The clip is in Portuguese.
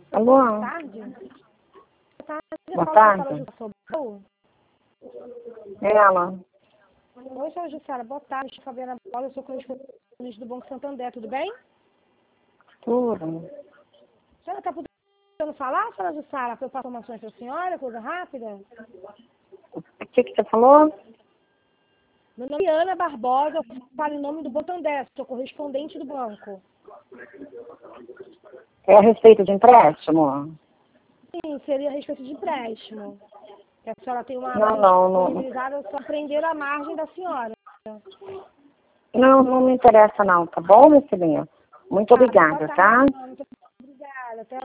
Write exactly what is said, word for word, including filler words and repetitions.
Alô? Boa tarde. Boa tarde. Boa tarde. Ela. Oi, senhora Jussara. Boa tarde. Fabiana Bola, eu sou correspondente do Banco Santander. Tudo bem? Tudo. A senhora está podendo falar, senhora Jussara, para eu passar informações para a senhora, coisa rápida? O que, que você falou? Meu nome é Ana Barbosa, eu falo em nome do Banco Santander, sou correspondente do banco. É a respeito de empréstimo? Sim, seria a respeito de empréstimo. Que a senhora tem uma Não, não, não. disponibilizada só prender a margem da senhora. Não, não me interessa não, tá bom, minha filhinha? Muito Tá, obrigada, boa tá? tarde, Muito obrigada. Até